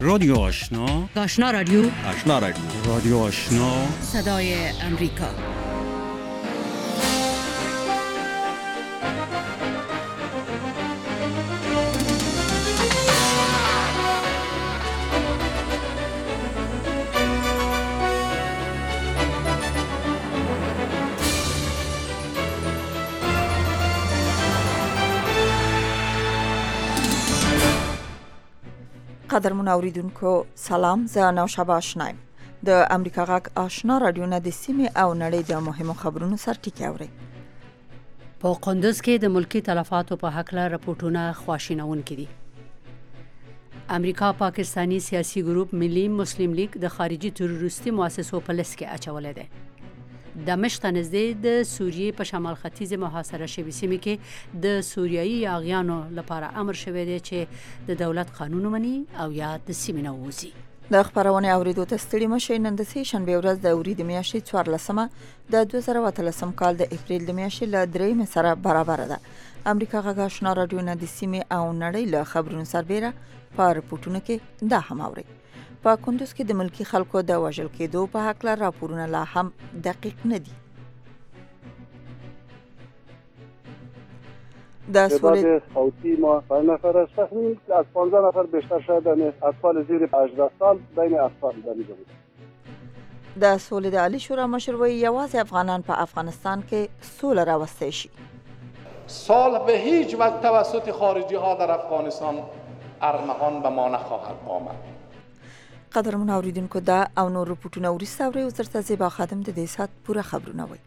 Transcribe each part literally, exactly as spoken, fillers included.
رادیو آشنا، آشنا رادیو، آشنا رادیو، رادیو آشنا، صدای امریکا. قدرمن اوریدونکو سلام، زه نوشابه آشنایم. د امریکا غږ آشنا رادیو نه د سیمې او نړۍ د مهمو خبرونو سرټکی اورئ. په قندوز کې د ملکی تلفاتو په حق له راپورټونه خواشینونکي دي. امریکا پاکستانی سیاسي ګروپ ملي مسلم لیگ د خارجي تروریستي مؤسسو په لست کې اچولې ده. دمشق نږدې د سوریې په شمال ختیځ محاصره شوې سیمه کې د سوریایي یاغیانو لپاره امر شوی دی چې د دولت قانون ومني او یا د سیمې نه ووځي. د خبرونه اوریدو ته ستړي مشئ. نن د سې شنبه ورځ د اورید میاشتې څوارلسمه د دوه زره اتلسم کال د اپریل د میاشتې له درېیمې سره برابر ده. امریکا غږ آشنا رادیو نه د سیمې او نړۍ له خبرونو سربېره په رپورټونو کې دا هم اورئ. په کندوز کې د ملکی خلکو د وژل کېدو په حق له راپورونه لا هم دقیق نه دي. در تعداد صوتی ما پنج نفر است. تقریبا از پانزده نفر بیشتر شاید اطفال زیر هجده سال بین اطفال دمیده بود. د سولې د عالی شورا مشر وایي یوازې افغانان په افغانستان کې سوله راوستی شي. صلح به هیچ وجه توسط خارجی ها در افغانستان ارمغان به ما نخواهد آمد. قدرمن اوریدونکو دا او نور رپورټونه وروسته اورئ. اوس درته زیبا خادم د دې ساعت پوره خبرونه وایي.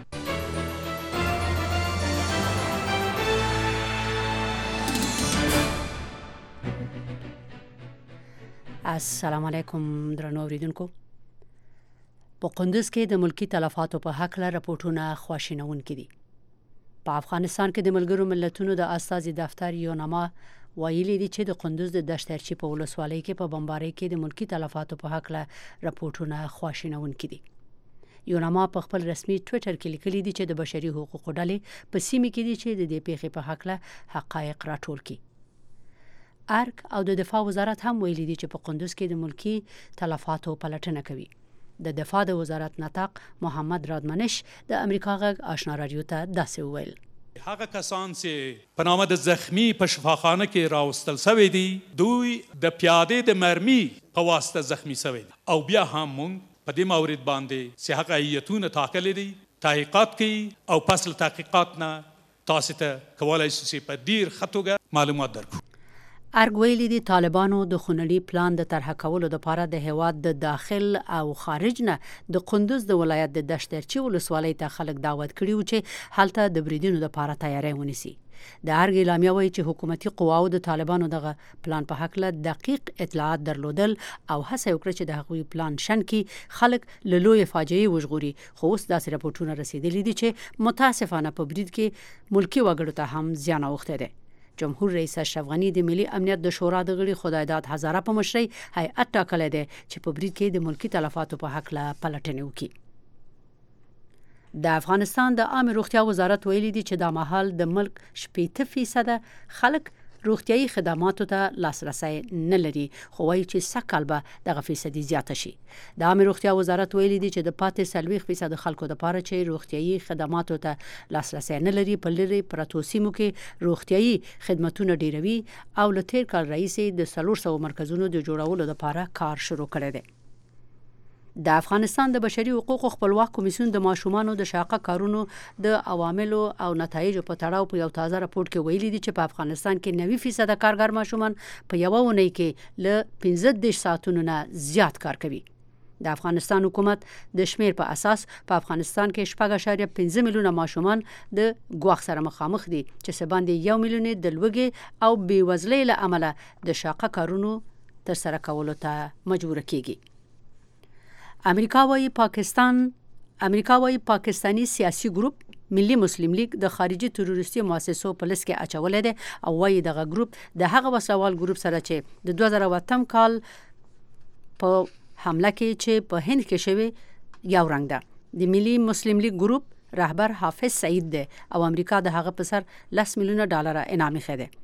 السلام علیکم درنو اوریدونکو. په قندوز کې د ملکی تلفاتو په حق له راپورټونه خواشینونکي دي. په افغانستان کې د ملګرو ملتونو د استازي دفتر یوناما ویلي دي چې د قندوز د دشترچی په ولسوالۍ کې په بمبارۍ کې د ملکی تلفاتو په حق له راپورټونه خواشینونکي دي. یوناما په خپل رسمي ټوئیټر کې لیکلي دي چې د بشري حقوقو ډلې په سیمه کې دي چې د دې پیښې په حق له حقایق راټول کړي. ارک او د دفاع وزارت هم ویلي دي چې په قندوز کې د ملکی تلفاتو پلټنه کوي. د دفاع د وزارت ناطق محمد رادمنش د امریکا غږ آشنا رادیو ته داسې وویل: هغه کسان چې په نامه د زخمی په شفاخانه کې راوستل شوی دي دوی د پیاده د مرمي په واسطه زخمی شوی دي او بیا هم مونږ په دې مورد باندې چې حقایقتونه ټاکلي دي تحقیقات کوي او پس له تحقیقات نه تاسو ته کولای شئ په ډیر ښه توګه معلومات درکړو. ارګ ویلي دي طالبانو د خونړي پلان د طرح کولو لپاره د هیواد د داخل او خارج نه د قندوز د ولایت د دشترچی ولسوالۍ ته خلک دعوت کړي و چې هلته د بریدونو لپاره تیاری ونیسي. د ارګ اعلامیه وایي چې حکومتي قواو د طالبانو دغه پلان په حق له دقیق اطلاعات درلودل او هڅه وکړه چې د هغوی پلان شن کې خلک له لوی فاجعې وژغوري. خو اوس داسې راپورټونه رسیدلي دي چې متاسفانه په برید کې ملکی وګړو ته هم زیان اوښتی دی. جمهور رئیس اشرف غنی د ملي امنیت د شورا د غړي خدایداد هزاره په مشرۍ هیئت ټاکلی دی چې په برید کې د ملکی تلفاتو په حق له پلټنې وکړي. د افغانستان د عامه روغتیا وزارت ویلي دي چې دا مهال د ملک شپېته فیصده خلک روغتیايي خدماتو ته لاسرسی نه لري، خو وایي چې سږ به دغه فیصدي زیاته شي. د عامه روغتیا وزارت ویلي دي چې د پاتې څلوېښت فیصد خلکو لپاره چې روغتیايي خدماتو ته لاسرسی نه لري په لرې پرتو سیمو کې روغتیايي خدمتونه ډیروي او له تیر کال راهیسې د څلور سوه مرکزونو د جوړولو لپاره کار شروع کړی دی. د افغانستان د بشري حقوقو خپلواک کمیسیون د ماشومانو د شاقه کارونو د عواملو او نتایجو په تړاو په یو تازه راپورټ کې ویلي دي چې په افغانستان کې نوي فیصد کارګر ماشومان په یوه اونۍ کې له پنځه دېرش ساعتونو نه زیات کار کوي. د افغانستان حکومت د شمیر په اساس په افغانستان کې شپږ اعشاریه پنځه میلیونه ماشومان د ګواښ سره مخامخ دي چې څه باندې یو میلیون د لوږې او بېوزلۍ له امله د شاقه کارونو ترسره کولو ته مجبوره کیږي. امریکا وايي پاکستان امریکا وايي پاکستانی سیاسي ګروپ ملي مسلم لیگ د خارجي تروریستي مؤسسو په لست کې اچولې ده او وايي دغه ګروپ د هغه وسلوال ګروپ سره چې د دوه زره اتم کال په حمله کې چې په هند کې شوی یو رنګ ده. د ملي مسلم لیگ ګروپ رهبر حافظ سعید ده او امریکا د هغه په سر لس میلیونه ډالر انعام خېده.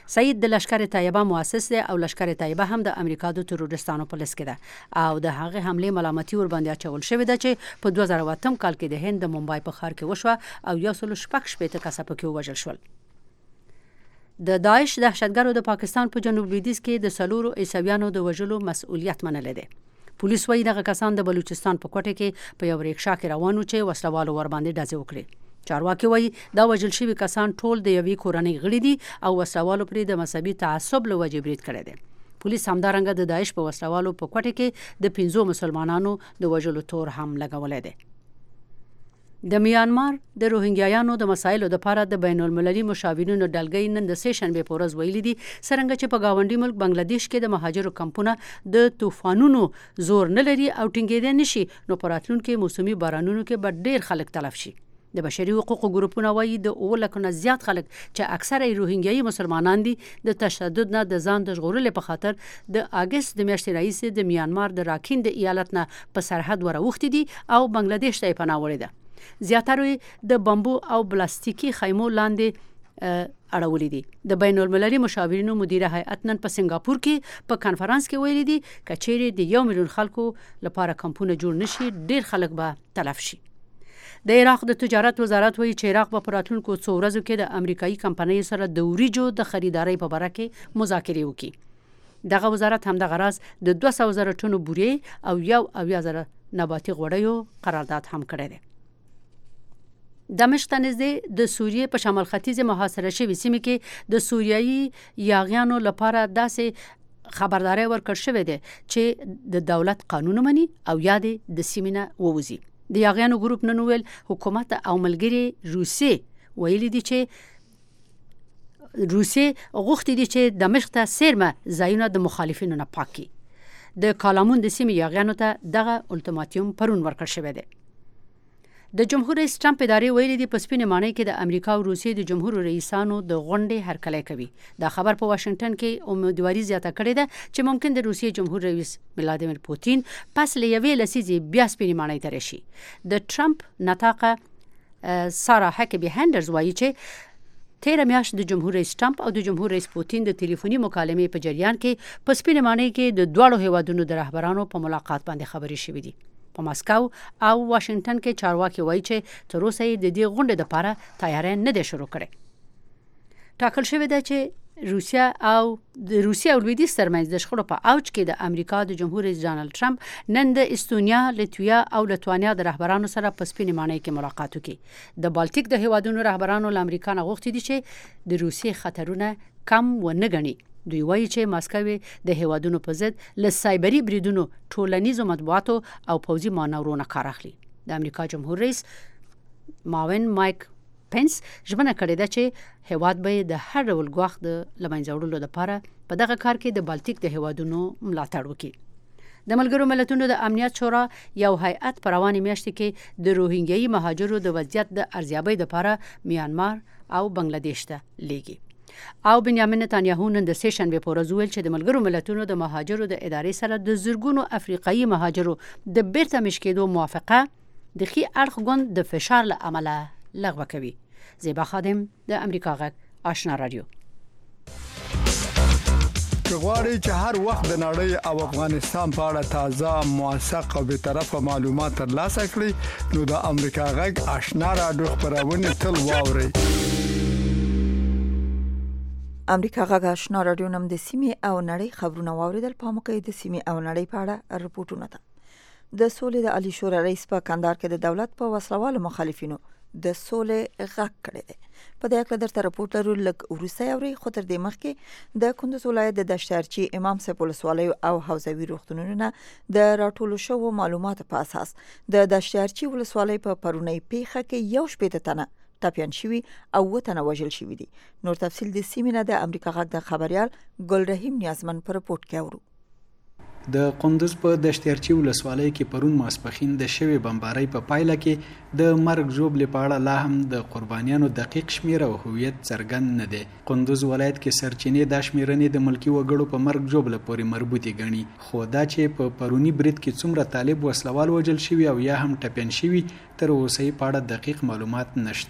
سعید د لشکر طیبه مؤسس دی او لشکر طیبه هم د امریکا د تروریستانو په لیست کې ده او د هغه حمله ملامتي ور باندې اچول شوې ده چې په دوه زره اووه کال کې د هند د ممبای په ښار کې وشوه او یو سل شپږ شپېته کسه پکې ووژل شول. د داعش دهشتګرو د پاکستان په جنوب لویدیځ کې د سلورو عیسویانو د وژلو مسؤلیت منلی دی. پولیس وایي دغه کسان د بلوچستان په کوټه کې په یو ریکشا کې روان وو چې وسلوالو ور باندې ډزې وکړې. چارواکي وایي دا وژل شوي کسان ټول د یوې کورنۍ غړي دي او وسلوالو پرې د مذهبي تعصب له وجې برید کړی دی. پولیس همدارنګه د داعش په وسلوالو په کوټه کې د پنځو مسلمانانو د وژلو تور هم لګولی دی. د میانمار د روهینګیایانو د مسایلو لپاره د بین المللي مشاورینو ډلګۍ نن د سه شنبه په ورځ ویلي دي څرنګه چې په گاونډي ملک بنگلاديش کې د مهاجرو کمپونه د طوفانونو زور نه لري او ټینګېدل نشي نو په راتلونکي موسمي بارانونو کې به ډېر خلک تلف شي. د بشري حقوقو ګروپونه وایي د اووه لکو نه زیات خلک چې اکثره روهینګیایي مسلمانان دي د تشدد نه د ځان د ژغورلو په خاطر د اگست د میاشتې راهیسې د میانمار د راکین د ایالت نه په سرحد وراوښتي دي او بنگلاديش ته پناه وړي ده. زیاتره د بمبو او بلاستیکي خیمو لاندې اړولې دي. د بین المللي مشاورینو مدیره هیئت نن په سنگاپور کې په کانفرنس کې ویلي دي کچېرې د یو میلیون خلکو لپاره کمپونه جوړ نشي ډېر خلک به تلف شي. د عراق د تجارت وزارت وایي چې عراق په راتلونکو څو ورځو کې د امریکایي کمپنۍ سره د وریجو د خریدارۍ په باره کې مذاکرې وکړي. دغه وزارت هم دغه راز د دوه سوه زره ټنو بورې او یو اویا زره نباتي غوړیو قرارداد هم کړی دی. دمشق ته نږدې د سوریې په شمال ختیځ محاصره شوې سیمه کې د سوریایي یاغیانو لپاره داسې خبرداري ورکړل شوې ده چې د دولت قانون مني او یا د سیمې نه ووځي. د یاغیانو ګروپ نن ویل حکومت او ملګري روسیې ویلي دي چې روسیې غوښتي دي چې دمشق ته سیرمه ځایونه د مخالفینو نه پاک کړي. د کالامون د سیمې یاغیانو ته دغه الټیماټوم پرون ورکړل شوی دی. د جمهور رئیس ټرمپ ادارې ویلي دي په سپینې ماڼۍ کې د امریکا او روسیې د جمهور رئیسانو د غونډې هرکلی کوي. دا خبر په واشنگټن کې امیدواري زیاته کړې ده چې ممکن د روسیې جمهور رئیس ولادیمیر پوتین پس له یوې لسیزې بیا سپینې ماڼۍ ته راشي. د ټرمپ نطاقه سارا هکبي هندرز وایي چې تیره میاشت د جمهور رئیس ټرمپ او د جمهور رئیس پوتین د ټلیفوني مکالمې په جریان کې په سپینې ماڼۍ کې د دواړو هیوادونو د رهبرانو په ملاقات باندې خبرې شوې دي. په ماسکو او واشنگټن کې چارواکي وایي چې تر اوسه د دې غونډې لپاره تیاری نه دی شروع کړی. ټاکل شوی دی چې روسیا او د روسیا او لویدیځ ترمنځ د شخړو په اوج کې د امریکا د جمهور رئیس ډانلډ ټرمپ نن د استونیا، لیتویا او لتوانیا د رهبرانو سره په سپینې ماڼۍ کې ملاقات وکړي. د بالټیک د هیوادونو رهبرانو له امریکا نه غوښتي دي چې د روسیې خطرونه کم ونه ګڼي. دوی وایي چې ماسکو د هیوادونو په ضد له سایبري بریدونو، ټولنیزو مطبوعاتو او پوځي مانورونو کار اخلي. د امریکا جمهور رئیس ماون مایک پنس ژمنه کړې ده چې هیواد به د هر ډول ګواښ د له منځه وړلو لپاره په دغه کار کې د بالټیک د هیوادونو ملاتړ وکړي. د ملګرو ملتونو د امنیت شورا یو هیئت په روانې میاشتې کې د روهینګیایي مهاجرو د وضعیت د ارزیابۍ لپاره میانمار او بنگلاديش ته لیږي. او بنیامین نتانیاهو نن د سه شنبه په ورځ ویل چې د ملګرو ملتونو د مهاجرو د ادارې سره د زرګونو افریقایي مهاجرو د بیرته مشکېدو موافقه د خي اړخ ګوند د فشار له امله لغوه کوي. زیبا خادم د امریکا غږ آشنا رادیو. غواړئ چې هر وخت د نړۍ او افغانستان په اړه تازه، موثق او به طرفه معلومات ترلاسه کړئ نو د امریکا غږ آشنا رادیو خبرونه تل واورئ. امریکا غږ آشنا رادیو نم د سیمې او نړۍ خبرونه واوریدل. په موقع د سیمې او نړۍ په اړه رپورټونه ده. د سولې د عالی شورا رئیس په کندهار کې د دولت په وسلوالو مخالفینو د سولې غږ کړی دی. په دې اړه درته رپورټ لرو لکه ورسې اوري خو تر دې مخکې د کندوز ولایت د دشتارچی امام صاحب ولسوالۍ او حوزوي روغتونونو نه د راټولو شوو معلوماتو په اساس د دشتارچی ولسوالۍ په پرونی پیښه کې یو شپېته تنه ټاپیان شوي او وتنه وژل شوي دي. نور تفصیل د سیمې نه د امریکا غږ د خبريال ګل رحیم نیازمن پر رپورټ کې اورو. د کندوز په دشتارچی ولسوالۍ کې پرون ماسپخین د شوی بمبارۍ په پایله کې د مرګ ژوبلې په اړه لا هم د قربانیانو دقیق شمیر او هویت څرګند نه دی. کندوز ولایت کې سرچینې د شمیرنې د ملکی وګړو په مرګ ژوبله پورې مربوطي ګڼي، خو دا چې په پرونی برید کې څومره طالب وسلوال وژل شوي او یا هم ټپیان شوي تر اوسه په اړه دقیق معلومات نشته.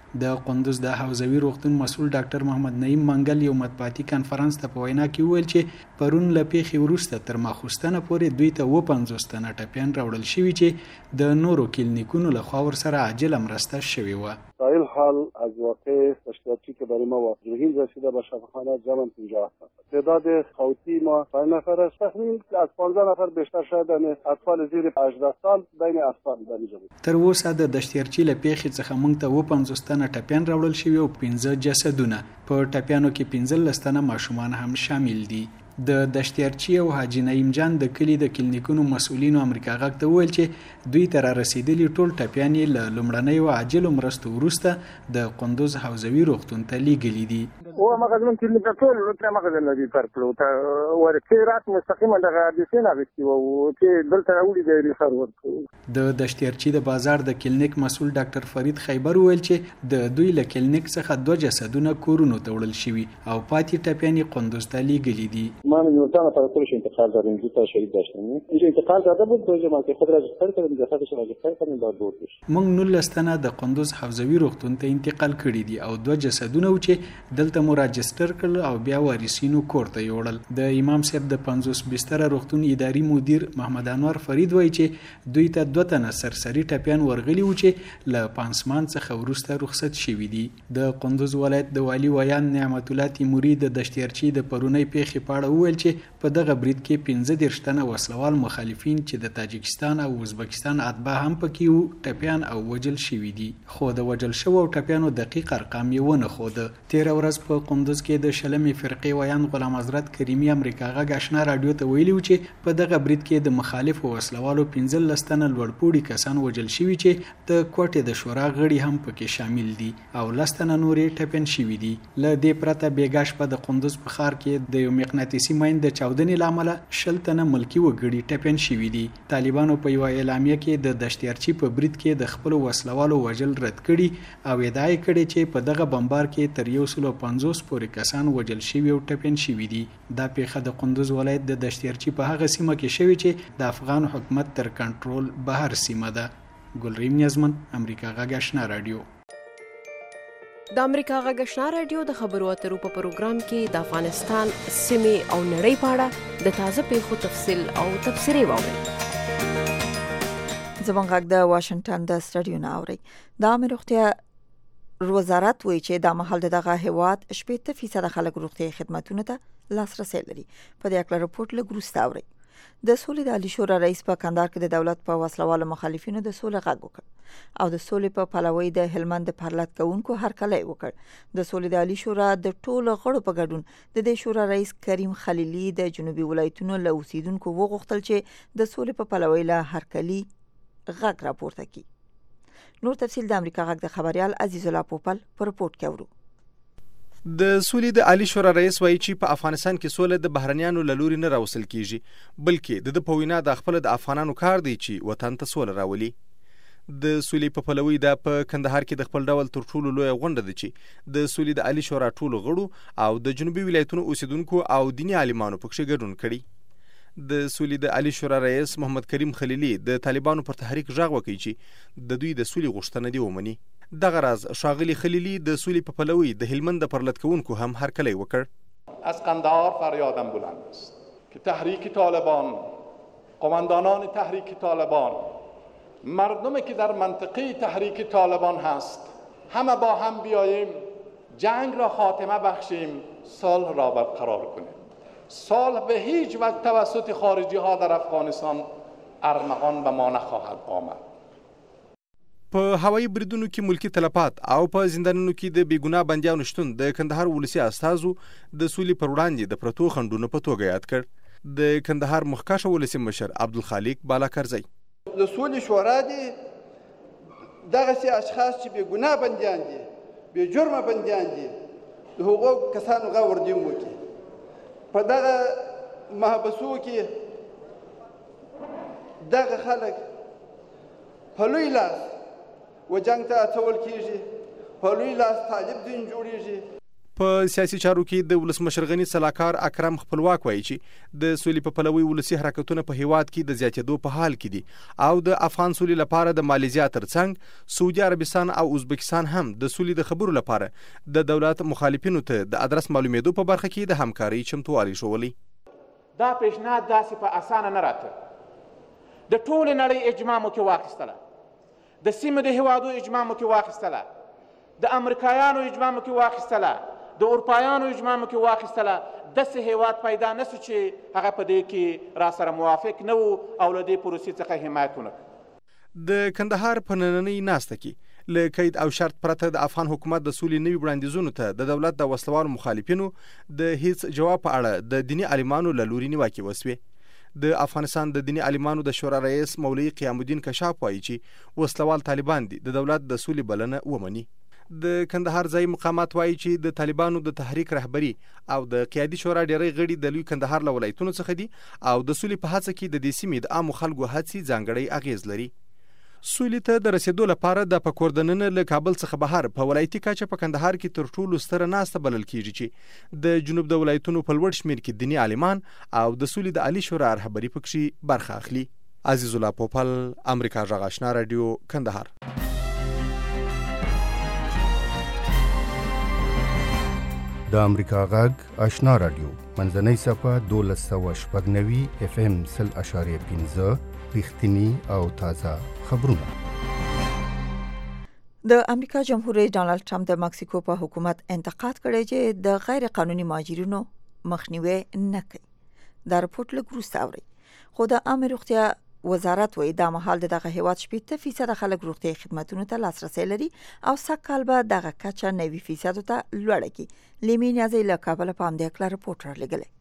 د قندوز د حوزوي روغتون مسؤل ډاکټر محمد نعیم منګل یو مطبوعاتي کانفرنس ته په وینا کې وویل چې پرون له پیښې وروسته تر ماخوستنه پورې دوی ته اووه پنځوس تنه ټپیان راوړل شوي چې د نورو کلینیکونو له خوا ورسره عاجله مرسته شوې وه. در این حال از واقع دشتیارچی که برای ما واقعی رسیده به شفاخانه جمع پنجاه نفر. تعداد خوتی ما پنج نفر است. تخمین از پانزده نفر بیشتر شاید اطفال زیر هجده سال بین اطفال در اینجا بود. تر اوسه د دشتیارچی له پیښې څخه موږ ته اووه پنځوس تنه ټپیان راوړل شوي او پنځه جسدونه. په ټپیانو کې پنځلس تنه ماشومان هم شامل دي. د دشتیارچی او حاجی نعیم جان د کلی د کلینیکونو مسؤلینو امریکا غږ ته وویل چې دوی ته را رسیدلي ټول ټپیان یې له لومړنیو عاجلو مرستو وروسته د قندوز حوزوي روغتون ته لیږلي دي. هو هغه زموږ کلینیک ټول ورته هغه د لږ کار کړو ته ورته رات مستقیمه دغه د سینا وکړو او چې دلته راوړي د ریفر ورکړو. د دشتیارچی د بازار د کلینیک مسؤل ډاکټر فرید خیبر وویل چې د دوی له کلینیک څخه دوه جسدونه کورونو ته وړل شوي او پاتې ټپیان یې قندوز ته لیږلي دي. ما من یونتان پر کلش انتقال داریم دو تا شهید داشتیم. اینجا انتقال داده بود دو جماعت که خود راجستر کردیم جسدش راجستر کردیم بعد دور بشه. موږ نولس تنه د قندوز حوزوي روغتون ته انتقال کړي دي او دوه جسدونه و چې دلته مو راجستر کړل او بیا وارثینو کور ته یوړل. د امام صاحب د پنځوس بستر روغتون اداري مدیر محمد انور فرید وایي چې دوی ته دوه تنه سرسري ټپیان ورغلي و چې له پانسمان څخه وروسته رخصت شوي دي. د قندوز ولایت د والي ویان نعمت الله تیموري د دشتیارچی د پرونی پیښې په اړه وویل چې په دغه برید کې پنځه دېرش تنه وسلوال مخالفین چې د تاجکستان او ازبکستان اتباع هم پکې وو ټپیان او وجل شوي دي. خو د وجل شوو او ټپیانو دقیق ارقام یې ونه ښوده. تېره ورځ په قندوز کې د شلمې فرقې ویان غلام حضرت کریمي امریکا غږ اشنا راډیو ته ویلي و چې په دغه برید کې د مخالفو وسلوالو پنځلس تنه لوړپوړي کسان وجل شوي چې د کوټې د شورا غړي هم پکې شامل دي او لس تنه نورې ټپیان شوي دي. له دې پرته بېګا شپه د قندوز په ښار کې د یو مقناطیسي ماین د چاودنې له امله شل تنه ملکي وګړي ټپیان شوي دي. طالبانو په یوه اعلامیه کې د دشتیارچي په برید کې د خپلو وسلوالو وژل رد کړي او ادعا یې کړې چې په دغه بمبار کې تر یو سلو پنځوس پورې کسان وژل شوي او ټپیان شوي دي. دا پیښه د قندوز ولایت د دشتیارچي په هغه سیمه کې شوې چې د افغان حکومت تر کنټرول بهر سیمه ده. ګلریم نیازمن امریکا غږ آشنا راډیو. د امریکا غږ آشنا راډیو د خبرو اترو په پروګرام کې د افغانستان سیمې او نړۍ په اړه د تازه پیښو تفصیل او تبصرې واورئ. زموږ غږ د واشنگټن د سټډیو نه اورئ. د عامه روغتیا وزارت وایي چې د مهال دغه هیواد شپږ فیصد خلک روغتي خدماتو ته لاسرسي لري. په دې اړه راپورټ لږ وروسته اورئ. د سولې د عالی شورا رئیس په کندهار کې د دولت په وسلوالو مخالفینو د سولې غږ وکړ او د سولې په پلوي د هلمند پرلط کوونکو هرکلی وکړ. د سولې د عالی شورا د ټولو غړو په ګډون د دې شورا رئیس کریم خلیلی د جنوبي ولایتونو له اوسیدونکو وغوښتل چې د سولې په پلوي له هرکلی غږ راپورته کړي. نور تفصیل د امریکا غږ د خبريال عزیز الله پوپل په رپورت کې اورو. د سولې د عالی شورا رئیس وایي چې په افغانستان کې سوله د بهرنیانو له لوري نه راوستل کیږي بلکې د په وینا د خپل د افغانانو کار دی چې وطن ته سوله راولي. د سولې په پلوي د په کندهار کې د خپل ډول تر ټولو لوی غونډه ده چې د سولې د عالی شورا ټولو غړو او د جنوبي ولایتونو اوسیدونکو او دینی عالمانو پکې ګډون کړي. د سولې د عالی شورا رئیس محمد کریم خلیلی د طالبانو پر تحریک ژغ وکړي چې د دوی د سولې غوښتنه دی ومني. دغه راز شاغلی خلیلی د سولې په پلوي د هلمند پرلط کوونکو هم هرکلی وکړ. از قندهار فریادم بلند است که تحریک طالبان، قماندانان تحریک طالبان، مردمی که در منطقه تحریک طالبان هست، همه با هم بیاییم جنگ را خاتمه بخشیم، صلح را برقرار کنیم. صلح به هیچ وجه توسط خارجی ها در افغانستان ارمغان به ما نخواهد آمد. په هوایي بریدونو کې ملکی تلفات او په زندانونو کې د بیګناه بندیانو شتون د کندهار ولسی استازو د سولې پر وړاندې د پروتو خندونو په توګه یاد کړ. د کندهار مخکښ ولسی مشر عبدالخالق بالاکرزی د سولې شورا دي دغه سي اشخاص چې بیګناه بندیان دي، بې جرمه بندیان دي، د هغو کسانو غا وردیم وکړي. په دغه محبسو کې دغه خلک په لوی لاس و جنگ ته اچول کیږي، په لوی لاس طالب دین جوړیږي. په سیاسي چارو کې د ولسمشر غني سلاکار اکرم خپلواک وایي چې د سولې په پلوي ولسی حرکتونه په هیواد کې د زیاتېدو په حال کې دي او د افغان سولې لپاره د مالیزیا ترڅنګ سعودي عربستان او ازبکستان هم د سولې د خبرو لپاره د دولت مخالفینو ته د ادرس معلومېدو په برخه کې د همکارۍ چمتووالی ښوولی. دا پیشنهاد داسې په اسانه نه راته د ټولې نړۍ اجماع مو کې واخیستله، د سیمې د هیوادو اجماع مو کې واخیستله، د امریکایانو اجماع مو کې واخیستله، د اروپایانو اجماع مو کې واخیستله. داسې هیواد پیدا نه سو چې هغه په دې کې را سره موافق نه وو او له دې پروسې څخه حمایت ونه کړو. د کندهار په نننۍ ناسته کې له قید او شرط پرته د افغان حکومت د سولې نوي وړاندیزونو ته د دولت د وسلوالو مخالفینو د هیڅ جواب په اړه د دیني عالمانو له لوري نیوکې وسوې. د افغانستان د دیني عالمانو د شورا رئیس مولوي قیام الدین کشاف وایي چې وسلوال طالبان دي د دولت د سولې بلنه ومني. د کندهار ځایي مقامات وایي چې د طالبانو د تحریک رهبري او د قیادي شورا ډیری غړي د لوی کندهار له ولایتونو څخه دي او د سولې په هڅه کې د دې سیمې د عامو خلکو هڅې ځانګړی اغیز لري. سولې ته د رسیدو لپاره د پکور دننه له کابل څخه بهر په ولایتي کچه په کندهار کې تر ټولو ستره ناسته بلل کیږي چې د جنوب د ولایتونو په لوړ شمیر کې دیني عالمان او د سولې د عالی شورا رهبري پکې برخه اخلي. عزیز الله پوپل، امریکا غږ آشنا رادیو، کندهار. د امریکا غږ آشنا رادیو منځنۍ صفه دولس سوه شپږ نوي اف ام سل اشاریه پنځه رښتیني او تازه خبرونه. د امریکا جمهور رئیس ډانلډ ټرمپ د مکسیکو په حکومت انتقاد کړی چې د غیر قانوني مهاجرینو مخنیوي نه کوي. دا رپورټ لږ وروسته اورئ. خو د عامه روغتیا وزارت وایي دا مهال دغه هیواد شپېته فیصد خلک روغتیايي خدماتونو ته لاسرسی لري او سږ کال به دغه کچه نوي فیصدو ته لوړه کړي. لیمې نیازی له کابله په همدې هکله رپورټ رالیږلی.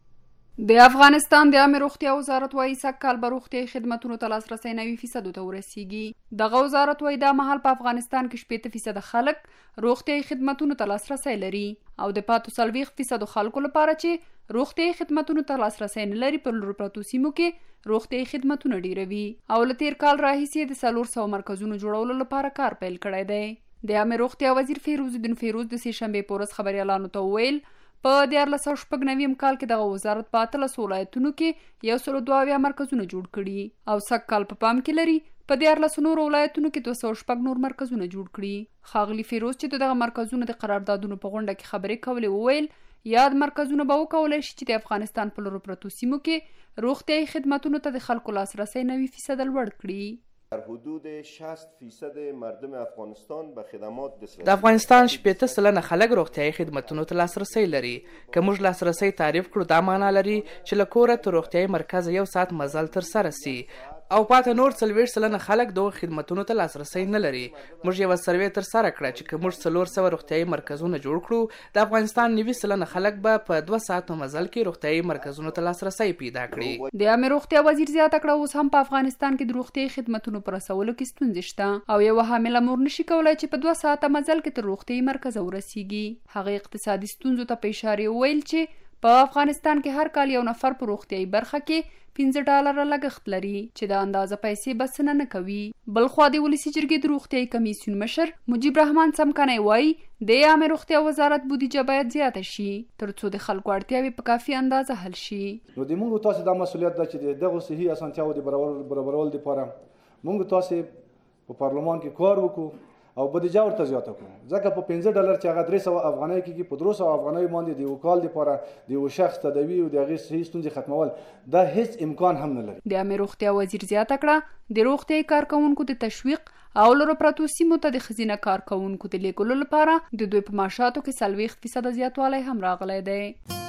د افغانستان د عامه روغتیا وزارت وایي سږ کال به روغتیايي خدماتونو ته لاسرسی نوي فیصدو ته ورسیږي. دغه وزارت وایي دا مهال په افغانستان کې شپېته فیصد خلک روغتیايي خدماتونو ته لاسرسی لري او د پاتو څلوېښت فیصدو خلکو لپاره چې روغتیايي خدماتونو ته لاسرسی نه لري په لوړ پرتو سیمو کې روغتیايي خدماتونه ډیروي او له تیر کال راهیسې د څلور سوه مرکزونو جوړولو لپاره کار پیل کړی دی. د عامه روغتیا وزیر فیروز الدین فیروز د سې شنبې په ورځ خبریالانو ته وویل په دیارلس سوه شپږ نویم کال کې دغه وزارت په اتلس ولایتونو کې یو سل دوه اویا مرکزونه جوړ کړي او سږ کال په پام کې لري په دیارلس نورو ولایتونو کې دوه سوه شپږ نور مرکزونه جوړ کړي. ښاغلي فیروز چې دغه مرکزونه د قراردادونو په غونډه کې خبرې کولې وویل یاد مرکزونه به وکولای شي چې د افغانستان په لورو پرتو سیمو کې روغتیايي خدماتونو ته د خلکو لاسرسی نوي فیصد لوړ کړي. در حدود شصت فیصد مردم افغانستان به خدمات دسترسی د افغانستان شپېته سلنه خلک روغتیايي خدماتونو ته لاسرسی لري. که موږ لاسرسی تعریف کړو دا معنا لري چې له کوره تر روغتیايي مرکز یو ساعت مزل تر سره سي او پاته نور څلوېښت سلنه خلک دغه خدماتونو ته لاسرسی نه لري. موږ یوه سروې تر سره کړه چې که موږ څلور سوه روغتیايي مرکزونه جوړ کړو د افغانستان نوي سلنه خلک به په دوه ساعته مزل کې روغتیايي مرکزونو ته لاسرسی پیدا کړي. د عامه روغتیا وزیر زیاته کړه اوس هم په افغانستان کې د روغتیايي خدماتونو پر رسولو کې ستونزې شته او یوه حامله مور نشي کولای چې په دوه ساعته مزل کې تر روغتیايي مرکز ورسیږي. هغه اقتصادي ستونزو ته په اشاره وویل چې په افغانستان کې هر کال یو نفر په روغتیايي برخه کې پنځه ډالره لګښت لري چې د اندازه پیسې بسنه نه کوي. بلخوا د ولسي جرګې د روغتیايي کمیسیون مشر مجیب رحمان څمکنی وایي د عامه روغتیا وزارت بودیجه باید زیاته شي ترڅو د خلکو اړتیاوې په کافي اندازه حل شي. نو د موږ تاسو د مسولیت ده چې دغه صحي اسانتیاو د برابرولو لپاره موږ تاسو په پارلمان کې کار وکړو او بودیجه ورته زیاته کړو ځکه په پنځه ډالر چې هغه درې سوه افغانۍ کېږي په درې سوه افغانۍ باندې د یو کال لپاره د یو شخص تداوي او د هغې صحي ستونزې ختمول دا هیڅ امکان هم نه لري. د عامه روغتیا وزیر زیاته کړه د روغتیايي کارکوونکو د تشویق او لرو پرتو سیمو ته د ښځینه کارکوونکو د لیږلو لپاره د دوی په معاشاتو کې څلوېښت فیصده زیاتوالی هم راغلی دی.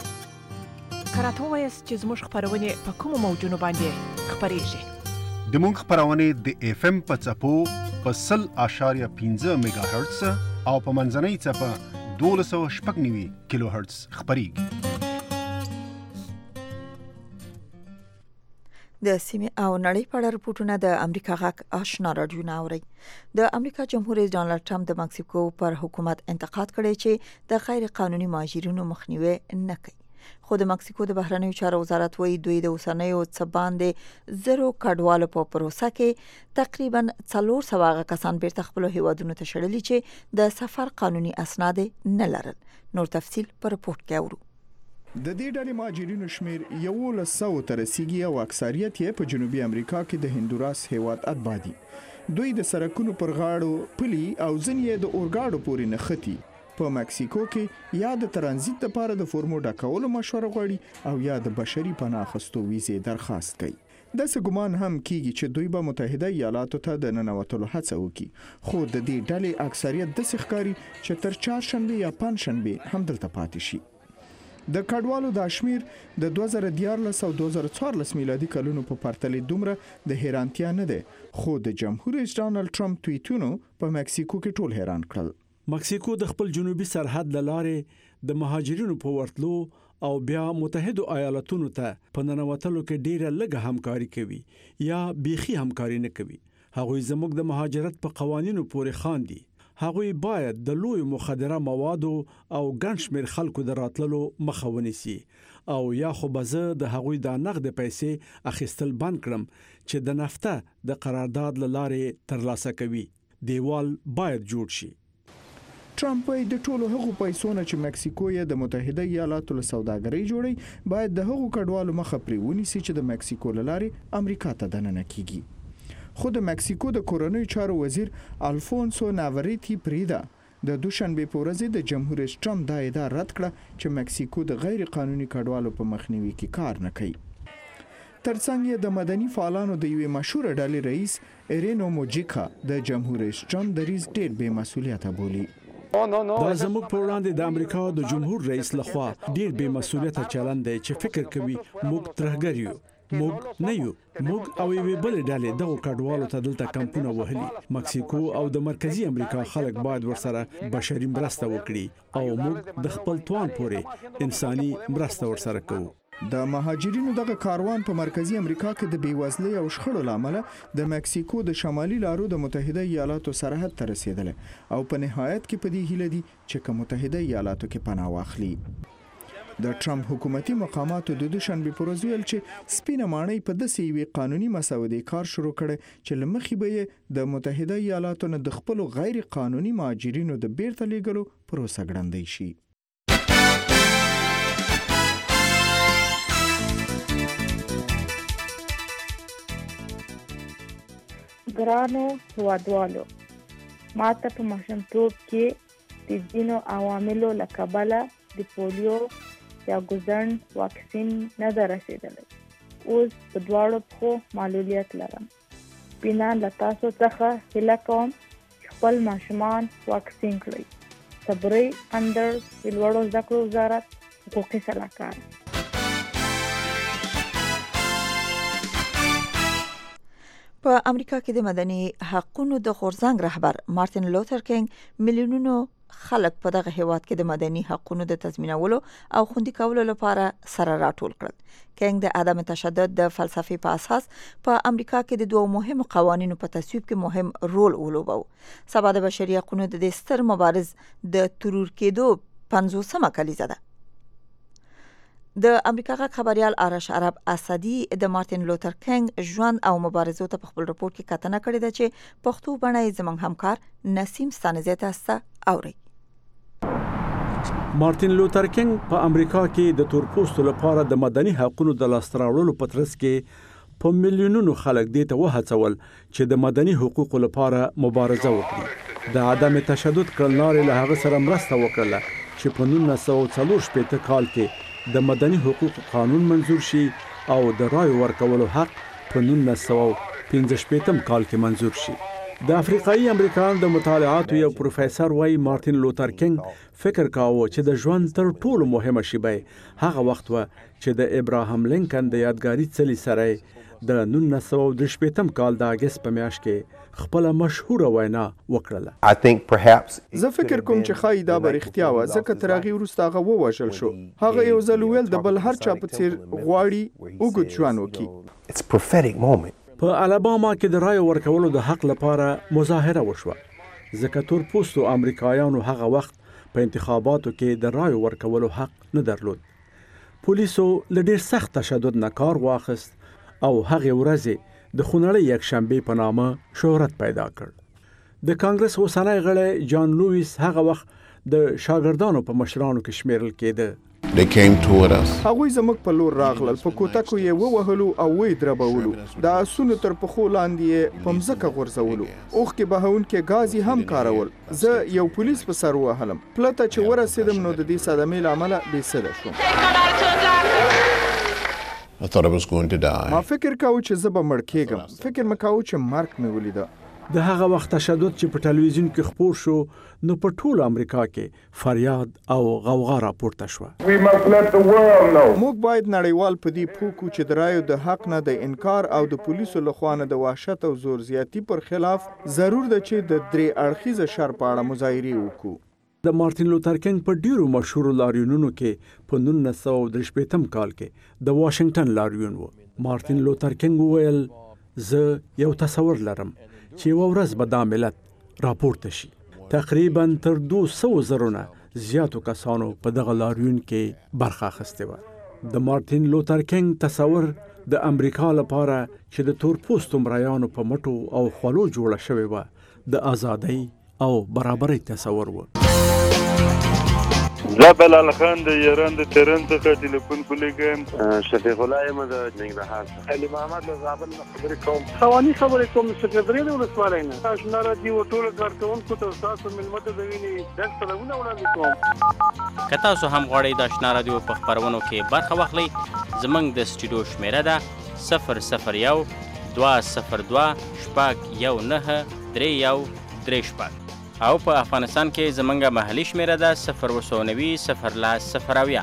که راته ووایاست چې زموږ خپرونې په کومو موجونو باندې خپریږي؟ د مونږ خپرونې د اف ام په څپو په سل اشاریه پنځه میگا هرتز او په منځنۍ څپه دولس سوه شپږ نوي کیلو هرتز خپریږي. د سیمې او نړۍ په اړه رپورټونه د امریکا غږ آشنا رادیو نه اورئ. د امریکا جمهور رئیس ډانلډ ټرمپ د مکسیکو پر حکومت انتقاد کړی چې د غیر قانوني مهاجرینو مخنیوي نه کوي. خو د مکسیکو د بهرنیو چارو وزارت وایي دوی د اوسنیو څه باندې زرو کډوالو په پروسه کې تقریبا څلور سوه کسان بیرته خپلو هیوادونو ته شړلي چې د سفر قانوني اسناد نه لرل. نور تفصیل په رپورت کې اورو. د دې ډلې مهاجرینو شمیر یولس سوو ته رسیږي او اکثریت یې په جنوبي امریکا کې د هندوراس هیواد اتباع دي. دوی د سرکونو پر غاړو پلي او ځینې یې د اورګاډو پورې نښتي. په مکسیکو کې یا د ترانزیت لپاره د فورمو ډکولو مشوره غواړي او یا د بشري پناه اخیستو ویزې درخواست کوي. داسې ګمان هم کیږي چې دوی به متحده ایالاتو ته د ننوتلو هڅه وکړي، خو د دې ډلې اکثریت داسې ښکاري چې تر چهارشنبې یا پنجشنبې همدلته پاتې شي. د کډوالو د شمیر د دوه زره دیارلس او دوه زره څوارلس میلادي کلونو په پرتله دومره د حیرانتیا نه ده، خو د جمهور رئیس ډانلډ ټرمپ توییتونو په مکسیکو کې ټول حیران کړل. مکسیکو د خپل جنوبي سرحد لارې د مهاجرینو په ورتلو او بیا متحده ایالاتونو ته په ننوتلو کې ډیره لږه همکاري کوي یا بیخي همکاري نه کوي. هغوی زموږ د مهاجرت په قوانینو پورې خاندي. هغوی باید د لوی مخدره موادو او ګڼ شمېر خلکو د راتللو مخه ونیسي او یا خو به زه د هغوی د نقد پیسې اخیستل بند کړم چې د نفته د قرارداد له لارې ترلاسه کوي. دیوال باید جوړ شي. ټرمپ وايي د ټولو هغو پیسو نه چې مکسیکو یې د متحده ایالاتو له سوداګرۍ جوړي باید د هغو کډوالو مخه پرې ونیسي چې د مکسیکو له لارې امریکا ته دننه کیږي. خو د مکسیکو د کورنیو چارو وزیر الفونسو ناوریتی پریدا د دوشنبه په ورځ د جمهور رئیس ټرمپ دا ادعا رد کړه چې مکسیکو د غیر قانوني کډوالو په مخنیوي کې کار نه کوي. ترڅنګ یې د مدني فعالانو د یوې مشهور ډلې رئیس ایرینو موجیکا د جمهور رئیس ټرمپ دریځ ډېر بې مسؤلیته بولی. دا زموږ په وړاندې د امریکا د جمهور رئیس لخوا ډېر بې مسؤلیته چلند دی چې فکر کوي موږ ترهګر یو. موږ نه یو. موږ او یوې بلې ډلې دغو کډوالو ته دلته کمپونه وهلي. مکسیکو او د مرکزی امریکا خلک باید ورسره بشري مرسته وکړي او موږ د خپل توان پورې انساني مرسته ورسره کوو. د مهاجرینو دغه کاروان په مرکزی امریکا کې د بیوزلۍ او شخړو لامل د مکسیکو د شمالي لارو د متحده ایالاتو سرحد ته رسیدل او په نهایت کې په دې هیله دي چې کوم متحده ایالاتو کې پناه واخلي. د ټرمپ حکومتي مقاماتو د دوشنبه پر ورځ ویل چې سپینه ماڼۍ په داسې یوې قانوني مسودې کار شروع کړي چې لمخې به یې د متحده ایالاتو نه د خپل غیر قانوني مهاجرینو د بیرته لیږلو پروسه ګړندۍ شي. ګرانو هیوادوالو، ماته په ماشومتوب کې د ځینو عواملو له کبله د پولیو یا ګوزڼ واکسین نه ده رسېدلی. اوس په دواړو پښو معلولیت لرم. بینا له تاسو څخه هیله کوم چې خپل ماشومان واکسین کړئ. صبري اندر د لوړو زده کړو وزارت حقوقي سلاکار. په امریکا کې د مدني حقوقو د غورځنګ رهبر مارټین لوتر کینګ میلیونونو خلک په دغه هیواد کې د مدني حقوقو د تضمینولو او خوندي کولو لپاره سره راټول کړل. کینګ د عدم تشدد د فلسفې په اساس په امریکا کې د دوه مهمو قوانینو په تصویب کې مهم رول ولوباو. سبا د بشري حقوقو د ستر مبارز د ترور کېدو پنځوسمه کلیزه ده. د امریکا غږ خبريال آرش عرب اسدي د مارټین لوتر کینګ ژوند او مبارزو ته په خپل رپورت کې کتنه کړې ده چې پښتو باندې زموږ همکار نسیم ستانزی تاسو اوري. مارټین لوتر کینګ په امریکا کې د تورپوستو لپاره د مدني حقوقو د لاسته راوړلو په ترڅ کې په میلیونونو خلک دې ته وهڅول چې د مدني حقوقو لپاره مبارزه وکړي. د عدم تشدد کړنلارې له هغه سره مرسته وکړه چې په نولس سوه څلور شپېته کال کې د مدني حقوقو قانون منظور شي او د رای ورکولو حق په نولس سوه پنځه شپېتم کال کې منظور شي. د افریقایي امریکایانو د مطالعاتو یو پروفیسور وايي مارټین لوتر کینګ فکر کاوه چې د ژوند تر ټولو مهمه شیبه هغه وخت و چې د ابراهام لینکن د یادګاري څلي سره د نولس سوه درې شپېتم کال د اگست په میاشت کې خپل مشهوره وینا وکړه. زه فکر کوم چې خای دا برختیا و ځکه تر هغه وروسته هغه ووژل شو. هغه یو ځل ویل د بل هر چا په څیر غواړي وګت ژوند وکړي. It's prophetic moment. په الاباما کې د رای ورکولو د حق لپاره مظاهره وشوه ځکه تورپوستو امریکایانو هغه وخت په انتخاباتو کې د رای ورکولو حق نه درلود. پولیسو له ډېر سخت تشدد نه کار واخیست او هغې ورځې د خونړۍ یکشنبې په نامه شهرت پیدا کړ. د کانګرس اوسنی غړی جان لویس هغه وخت د شاګردانو په مشرانو کې شمیرل کېده. They came toward us. هغوی زموږ په لور راغلل، په کوتکو یې ووهلو او ویې دربولو، د آسونو تر پښو لاندې یې په مځکه غورځولو، اوښکې بهونکي ګاز یې هم کارول. زه یو پولیس په سر ووهلم، پلته چې ورسېدم نو د دې صدمې له امله بېسده شوم. I thought I was going to die. ما فکر کاوه چې زه به مړ کېږم، فکر مې کاوه چې مرګ مې ولیده. د هغه وخت تشدد چې په ټلویزیون کې خپور شو نو په ټول امریکا کې فریاد او غوغا راپورته شوه. موږ باید نړیوال په دې پوه کړو چې د رایو د حق نه د انکار او د پولیسو لخوا نه د وحشت او زور زیاتی پر خلاف ضرور ده چې د درې اړخیزه شر په اړه مظاهرې وکړو. د مارتین لوتر کینګ په ډیرو مشهورو لاریونونو کې په نولس سوه درې شپېتم کال کې د واشنگټن لاریون و. مارتین لوتر کینګ وویل زه یو تصور لرم چې یوه ورځ به دا ملت راپورته شي. تقریبا تر دوه سوه زرو نه زیاتو کسانو په دغه لاریون کې برخه اخیستې وه. د مارتین لوتر کینګ تصور د امریکا لپاره چې د تور پوستو مریانو په مټو او خولو جوړه شوې وه د ازادۍ او برابرۍ تصور و. زه بلال خان د ایران د تهران څخه ټلیفون کولیږم. شفیق الله یم د ننګرهار څخه. علي محمد له زابل نه خبرې کوم. خواني خبرې کوم سکرټري د ولسوالۍ نه. آشنا راډیو ټول کارکونکو ته تاسو ملمت د ویني ډک سلامونه وړاندې کوم. که تاسو هم غواړئ د آشنا راډیو په خپرونو کې برخه واخلئ، زموږ د سټوډیو شمیره ده صفر صفر یو دوه صفر دوه شپږ یو نهه درې یو درې شپږ، او په افغانستان کې زمونږ محلي شمیره ده صفر اووه سوه نوي صفر لس صفر اویا.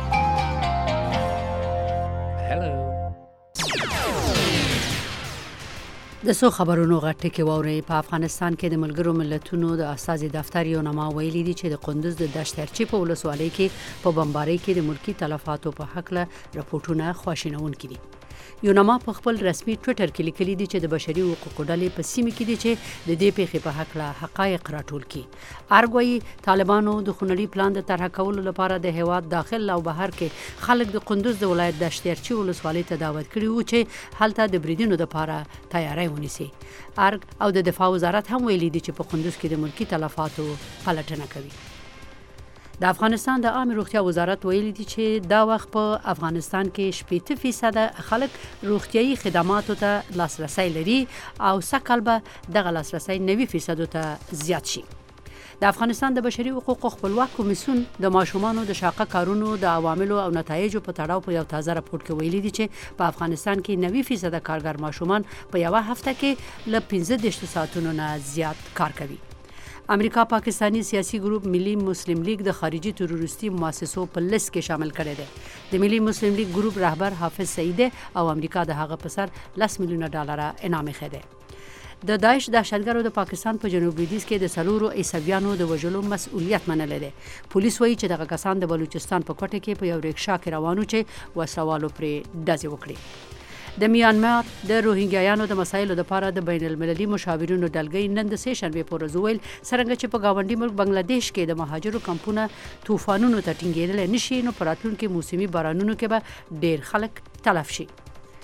د څو خبرونو غټ ټکي واورئ. په افغانستان کې د ملګرو ملتونو د استازي دفتر یو نامه ویلي دي چې د قندوز د دشترچي په ولسوالۍ کې په بمبارۍ کې د ملکي تلفاتو په هکله رپورټونه خواشینونکي دي. یوناما په خپل رسمي ټویټر کې لیکلي دي چې د بشري حقوقو ډلې په سیمه کې دي چې د دې پیښې په هکله حقایق راټول کړي. ارګ وايي طالبانو د خونړي پلان د طرح کولو لپاره د هیواد داخل او بهر کې خلک د قندوز د ولایت دشترچي ولسوالۍ ته دعوت کړي وو چې هلته د بریدونو لپاره تیاری ونیسي. ارګ او د دفاع وزارت هم ویلي دي چې په قندوز کې د ملکي تلفاتو پلټنه کوي. د افغانستان د عامه روغتیا وزارت ویلي دي چې دا وخت په افغانستان کې شپږ فیصد خلک روغتیايي خدماتو ته لاسرسي لري او سږ به دغه لاسرسي نوي فیصد ته زیات شي. د افغانستان د بشري حقوقو خپلواک کمیسیون د ماشومانو د شاقه کارونو د عواملو او نتایجو په تړاو په یو تازه راپور کې ویلي دي چې په افغانستان کې نوي فیصد کارګر ماشومان په یوه هفته کې له پنځه دېرش ساعتونو نه زیات کار کوي. امریکا پاکستانی سیاسي ګروپ ملي مسلم لیگ د خارجي تروریستي مؤسسو په لیست کې شامل کړی دی. د ملي مسلم لیگ ګروپ رهبر حافظ سعید او امریکا د هغه په سر لس میلیونه ډالر انعام یې دی. د داعش دهشتګرو د پاکستان په جنوب لویدیځ کې د څلورو عیسویانو د وژلو مسؤلیت منلی دی. پولیس وایي چې دغه کسان د بلوچستان په کوټه کې په یو ریکشا کې روانو چې وسلوالو پرې ډزې وکړي. د میانمار د روهینګیانو د مسایلو لپاره د بین المللي مشاورینو ډلګۍ نن د سه شنبې په ورځ وویل څرنګه چې په ګاونډي ملک بنگلاديش کې د مهاجرو کمپونه طوفانونو ته ټینګېدلی نشي نو په راتلونکي موسمي بارانونو کې به ډېر خلک تلف شي.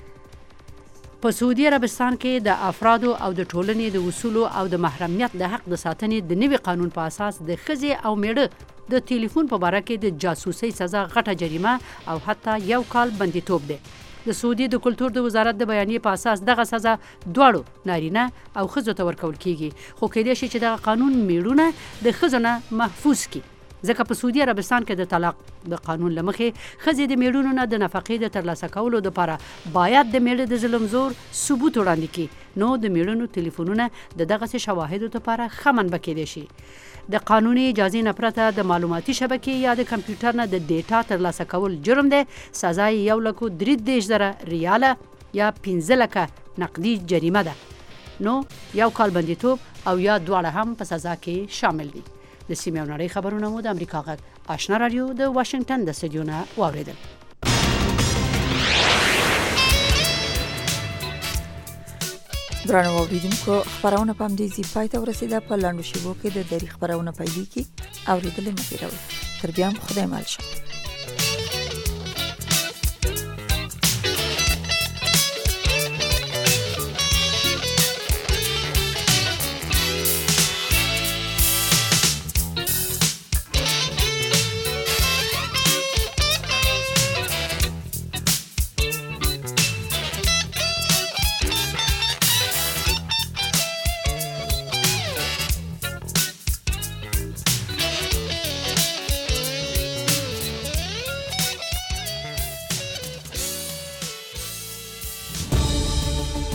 په سعودي عربستان کې د افرادو او د ټولنې د اصولو او د محرمیت د حق د ساتنې د نوي قانون په اساس د ښځې او میړه د ټلیفون په باره کې د جاسوسۍ سزا غټه جریمه او حتی یو کال بندیتوب دی. د سعودي د کلتور د وزارت د بیانیې په اساس دغه سزا دواړو نارینه او ښځو ته ورکول کیږي، خو کېدای شي چې دغه قانون میړونه د ښځو نه محفوظ کړي ځکه په سعودي عربستان کې د طلاق د قانون له مخې ښځې د میړونو نه د نفقې د ترلاسه کولو لپاره باید د میړه د ظلم زور ثبوت وړاندې کړي، نو د میړونو ټلیفونونه د دغسې شواهدو لپاره ښه منبع کېدای شي. د قانوني اجازې نه پرته د معلوماتي شبکې یا د کمپیوټر نه د ډیټا ترلاسه کول جرم دی. سزا یې یو لکو درې دېرش زره ریاله یا پنځه لکه نقدي جریمه ده، نو یو کال بندیتوب او یا دواړه هم په سزا کې شامل دي. د سیمې او نړۍ خبرونه مو د امریکا غږ آشنا راډیو د واشنګټن د سټډیو نه واورېدل. درنو اوریدونکو خبرونه په همدې ځای پای ته ورسېده. په لاندو شیبو کې د دری خبرونه پیلېږي. اورېدل مو هېروئ. تر بیا هم خدای مل شه.